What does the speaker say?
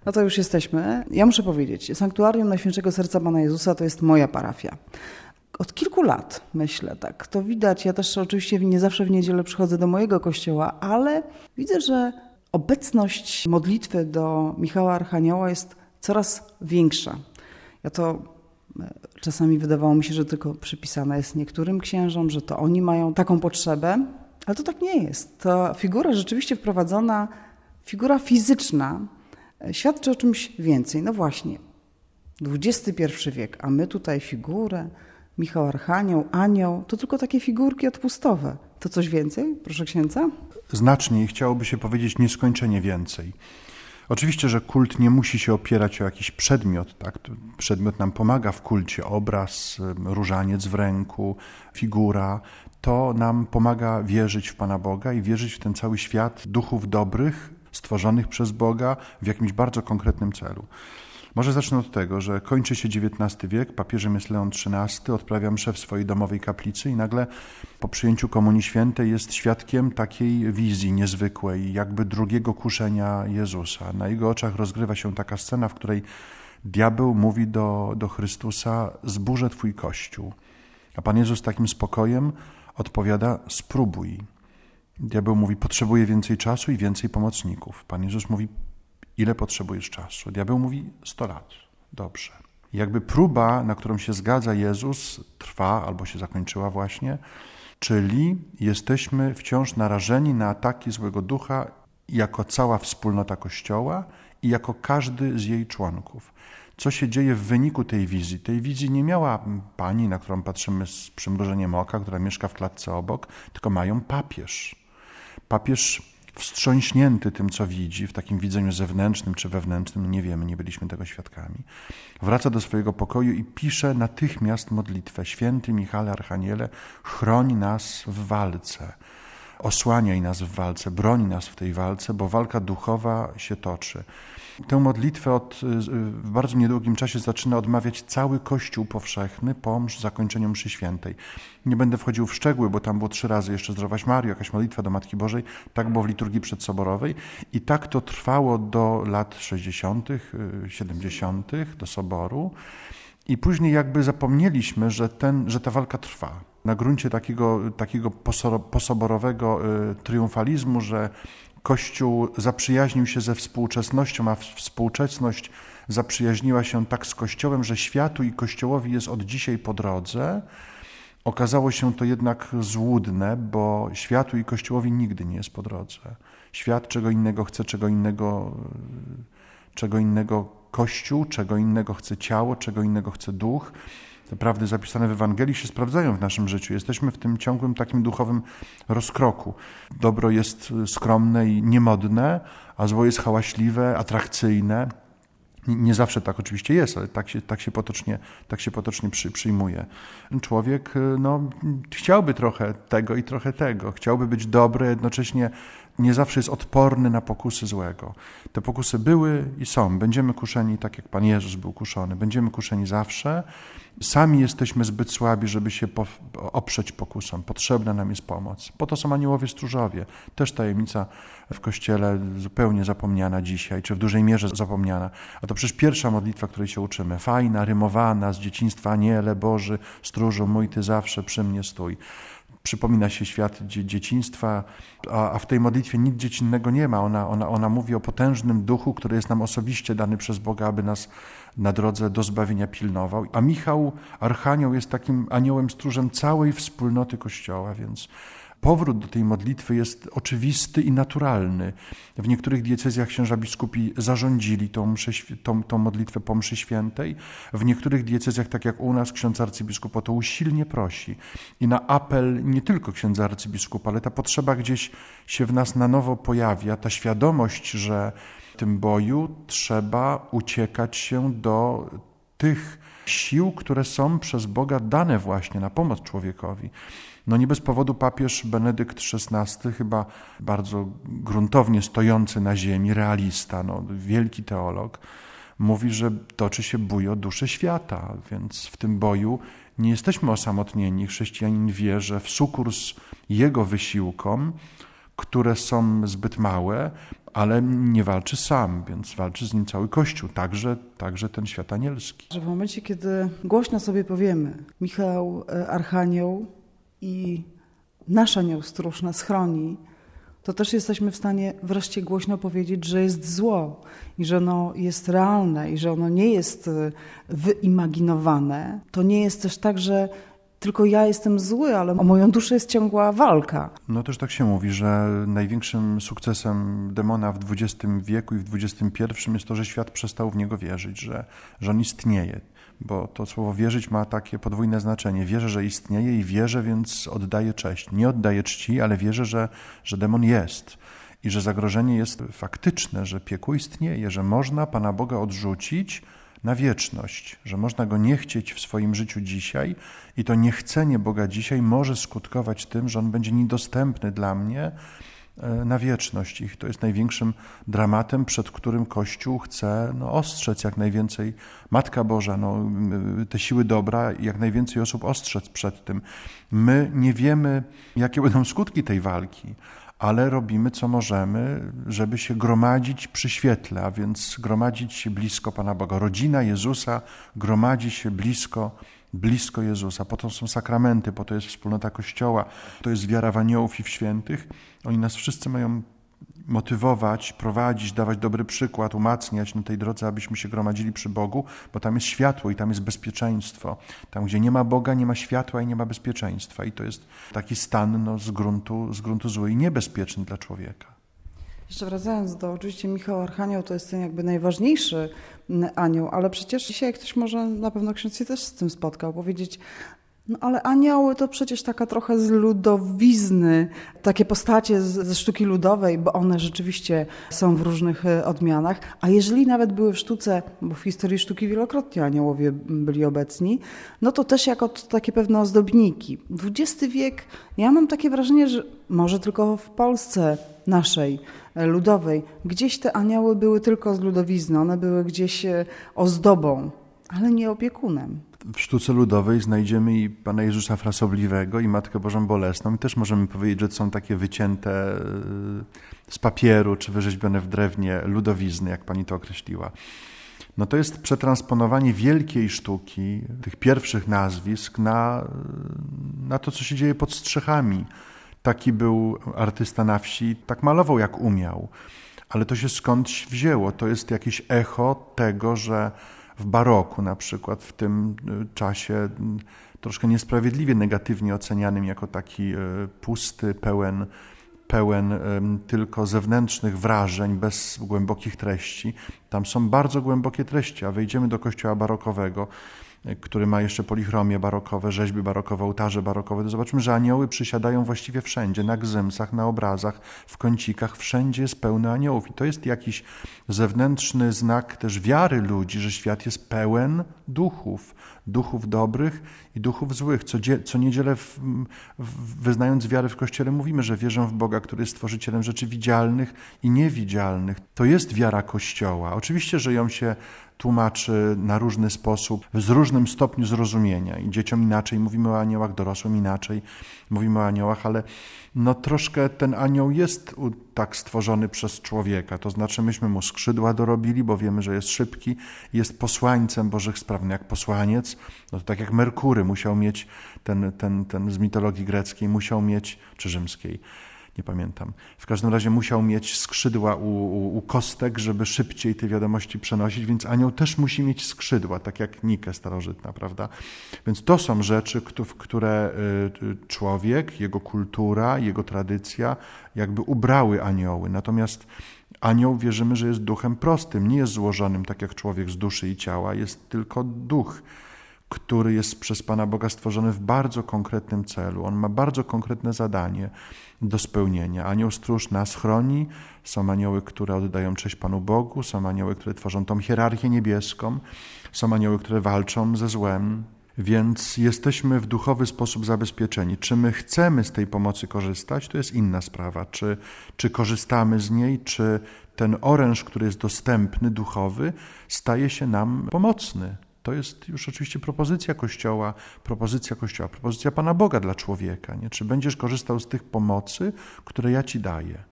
No to już jesteśmy. Ja muszę powiedzieć, Sanktuarium Najświętszego Serca Pana Jezusa to jest moja parafia. Od kilku lat, myślę, tak. To widać. Ja też oczywiście nie zawsze w niedzielę przychodzę do mojego kościoła, ale widzę, że obecność modlitwy do Michała Archanioła jest coraz większa. Ja to czasami wydawało mi się, że tylko przypisane jest niektórym księżom, że to oni mają taką potrzebę, ale to tak nie jest. Ta figura rzeczywiście wprowadzona, figura fizyczna, świadczy o czymś więcej. No właśnie, XXI wiek, a my tutaj figurę, Michał Archanioł, anioł, to tylko takie figurki odpustowe. To coś więcej, proszę księdza? Znacznie, chciałoby się powiedzieć nieskończenie więcej. Oczywiście, że kult nie musi się opierać o jakiś przedmiot, tak? Przedmiot nam pomaga w kulcie, obraz, różaniec w ręku, figura. To nam pomaga wierzyć w Pana Boga i wierzyć w ten cały świat duchów dobrych, stworzonych przez Boga w jakimś bardzo konkretnym celu. Może zacznę od tego, że kończy się XIX wiek, papieżem jest Leon XIII, odprawia mszę w swojej domowej kaplicy i nagle po przyjęciu Komunii Świętej jest świadkiem takiej wizji niezwykłej, jakby drugiego kuszenia Jezusa. Na jego oczach rozgrywa się taka scena, w której diabeł mówi do Chrystusa: zburzę Twój Kościół. A Pan Jezus takim spokojem odpowiada: spróbuj. Diabeł mówi: potrzebuję więcej czasu i więcej pomocników. Pan Jezus mówi: ile potrzebujesz czasu? Diabeł mówi: 100 lat. Dobrze. Jakby próba, na którą się zgadza Jezus, trwa albo się zakończyła właśnie, czyli jesteśmy wciąż narażeni na ataki złego ducha jako cała wspólnota Kościoła i jako każdy z jej członków. Co się dzieje w wyniku tej wizji? Tej wizji nie miała pani, na którą patrzymy z przymrużeniem oka, która mieszka w klatce obok, tylko ma ją papież. Papież wstrząśnięty tym, co widzi, w takim widzeniu zewnętrznym czy wewnętrznym, nie wiemy, nie byliśmy tego świadkami, wraca do swojego pokoju i pisze natychmiast modlitwę: Święty Michale Archaniele, chroń nas w walce, osłaniaj nas w walce, broń nas w tej walce, bo walka duchowa się toczy. Tę modlitwę w bardzo niedługim czasie zaczyna odmawiać cały Kościół powszechny po zakończeniu mszy świętej. Nie będę wchodził w szczegóły, bo tam było 3 razy jeszcze Zdrowaś Maryjo, jakaś modlitwa do Matki Bożej. Tak było w liturgii przedsoborowej i tak to trwało do lat 60., 70., do Soboru. I później jakby zapomnieliśmy, że ta walka trwa. Na gruncie takiego posoborowego triumfalizmu, że Kościół zaprzyjaźnił się ze współczesnością, a współczesność zaprzyjaźniła się tak z Kościołem, że światu i Kościołowi jest od dzisiaj po drodze. Okazało się to jednak złudne, bo światu i Kościołowi nigdy nie jest po drodze. Świat czego innego chce, czego innego Kościół, czego innego chce ciało, czego innego chce duch. Te prawdy zapisane w Ewangelii się sprawdzają w naszym życiu. Jesteśmy w tym ciągłym takim duchowym rozkroku. Dobro jest skromne i niemodne, a zło jest hałaśliwe, atrakcyjne. Nie zawsze tak oczywiście jest, ale tak się potocznie przyjmuje. Człowiek chciałby trochę tego i trochę tego. Chciałby być dobry, jednocześnie nie zawsze jest odporny na pokusy złego. Te pokusy były i są. Będziemy kuszeni tak, jak Pan Jezus był kuszony. Będziemy kuszeni zawsze. Sami jesteśmy zbyt słabi, żeby się oprzeć pokusom. Potrzebna nam jest pomoc. Po to są aniołowie stróżowie. Też tajemnica w Kościele zupełnie zapomniana dzisiaj, czy w dużej mierze zapomniana. A to przecież pierwsza modlitwa, której się uczymy. Fajna, rymowana, z dzieciństwa: Aniele Boży, stróżu mój, Ty zawsze przy mnie stój. Przypomina się świat dzieciństwa, a w tej modlitwie nic dziecinnego nie ma. Ona mówi o potężnym duchu, który jest nam osobiście dany przez Boga, aby nas na drodze do zbawienia pilnował. A Michał Archanioł jest takim aniołem stróżem całej wspólnoty Kościoła, więc powrót do tej modlitwy jest oczywisty i naturalny. W niektórych diecezjach księża biskupi zarządzili tą modlitwę po mszy świętej. W niektórych diecezjach, tak jak u nas, ksiądz arcybiskup o to usilnie prosi. I na apel nie tylko księdza arcybiskupa, ale ta potrzeba gdzieś się w nas na nowo pojawia, ta świadomość, że w tym boju trzeba uciekać się do tych sił, które są przez Boga dane właśnie na pomoc człowiekowi. Nie bez powodu papież Benedykt XVI, chyba bardzo gruntownie stojący na ziemi, realista, wielki teolog, mówi, że toczy się bój o duszę świata, więc w tym boju nie jesteśmy osamotnieni. Chrześcijanin wie, że w sukurs jego wysiłkom które są zbyt małe, ale nie walczy sam, więc walczy z nim cały Kościół, także ten świat anielski. Że w momencie, kiedy głośno sobie powiemy, Michał Archanioł i nasz anioł stróż nas chroni, to też jesteśmy w stanie wreszcie głośno powiedzieć, że jest zło i że ono jest realne i że ono nie jest wyimaginowane. To nie jest też tak, że tylko ja jestem zły, ale o moją duszę jest ciągła walka. No też tak się mówi, że największym sukcesem demona w XX wieku i w XXI jest to, że świat przestał w niego wierzyć, że on istnieje. Bo to słowo wierzyć ma takie podwójne znaczenie. Wierzę, że istnieje i wierzę, więc oddaję cześć. Nie oddaję czci, ale wierzę, że demon jest i że zagrożenie jest faktyczne, że piekło istnieje, że można Pana Boga odrzucić na wieczność, że można Go nie chcieć w swoim życiu dzisiaj i to niechcenie Boga dzisiaj może skutkować tym, że On będzie niedostępny dla mnie na wieczność. I to jest największym dramatem, przed którym Kościół chce ostrzec jak najwięcej, Matka Boża, te siły dobra, jak najwięcej osób ostrzec przed tym. My nie wiemy, jakie będą skutki tej walki, ale robimy, co możemy, żeby się gromadzić przy świetle, a więc gromadzić się blisko Pana Boga. Rodzina Jezusa gromadzi się blisko Jezusa. Po to są sakramenty, po to jest wspólnota Kościoła, to jest wiara w aniołów i w świętych. Oni nas wszyscy mają motywować, prowadzić, dawać dobry przykład, umacniać na tej drodze, abyśmy się gromadzili przy Bogu, bo tam jest światło i tam jest bezpieczeństwo. Tam, gdzie nie ma Boga, nie ma światła i nie ma bezpieczeństwa. I to jest taki stan z gruntu zły i niebezpieczny dla człowieka. Jeszcze wracając do, oczywiście Michał Archanioł to jest ten jakby najważniejszy anioł, ale przecież dzisiaj ktoś może, na pewno ksiądz się też z tym spotkał, powiedzieć, no ale anioły to przecież taka trochę z ludowizny, takie postacie ze sztuki ludowej, bo one rzeczywiście są w różnych odmianach, a jeżeli nawet były w sztuce, bo w historii sztuki wielokrotnie aniołowie byli obecni, no to też jako takie pewne ozdobniki. XX wiek, ja mam takie wrażenie, że może tylko w Polsce naszej, ludowej, gdzieś te anioły były tylko z ludowizny, one były gdzieś ozdobą, ale nie opiekunem. W sztuce ludowej znajdziemy i Pana Jezusa Frasobliwego i Matkę Bożą Bolesną i też możemy powiedzieć, że są takie wycięte z papieru czy wyrzeźbione w drewnie ludowizny, jak Pani to określiła. No to jest przetransponowanie wielkiej sztuki, tych pierwszych nazwisk na to, co się dzieje pod strzechami. Taki był artysta na wsi, tak malował jak umiał, ale to się skądś wzięło. To jest jakieś echo tego, że w baroku na przykład, w tym czasie troszkę niesprawiedliwie negatywnie ocenianym jako taki pusty, pełen tylko zewnętrznych wrażeń, bez głębokich treści. Tam są bardzo głębokie treści, a wejdziemy do kościoła barokowego, który ma jeszcze polichromię barokowe, rzeźby barokowe, ołtarze barokowe, to zobaczymy, że anioły przysiadają właściwie wszędzie, na gzymsach, na obrazach, w kącikach, wszędzie jest pełno aniołów. I to jest jakiś zewnętrzny znak też wiary ludzi, że świat jest pełen duchów dobrych i duchów złych. Co niedzielę wyznając wiarę w Kościele mówimy, że wierzę w Boga, który jest stworzycielem rzeczy widzialnych i niewidzialnych. To jest wiara Kościoła. Oczywiście, że ją się tłumaczy na różny sposób, z różnym stopniu zrozumienia. I dzieciom inaczej mówimy o aniołach, dorosłym inaczej mówimy o aniołach, ale troszkę ten anioł jest tak stworzony przez człowieka. To znaczy myśmy mu skrzydła dorobili, bo wiemy, że jest szybki, jest posłańcem Bożych spraw. Jak posłaniec, to tak jak Merkury musiał mieć, ten z mitologii greckiej musiał mieć, czy rzymskiej, nie pamiętam. W każdym razie musiał mieć skrzydła u kostek, żeby szybciej te wiadomości przenosić, więc anioł też musi mieć skrzydła, tak jak Nike starożytna, prawda? Więc to są rzeczy, w które człowiek, jego kultura, jego tradycja jakby ubrały anioły. Natomiast anioł wierzymy, że jest duchem prostym, nie jest złożonym tak jak człowiek z duszy i ciała, jest tylko duch, który jest przez Pana Boga stworzony w bardzo konkretnym celu. On ma bardzo konkretne zadanie do spełnienia. Anioł stróż nas chroni, są anioły, które oddają cześć Panu Bogu, są anioły, które tworzą tą hierarchię niebieską, są anioły, które walczą ze złem, więc jesteśmy w duchowy sposób zabezpieczeni. Czy my chcemy z tej pomocy korzystać, to jest inna sprawa. Czy korzystamy z niej, czy ten oręż, który jest dostępny, duchowy, staje się nam pomocny. To jest już oczywiście propozycja Kościoła, propozycja Pana Boga dla człowieka. Nie? Czy będziesz korzystał z tych pomocy, które ja ci daję?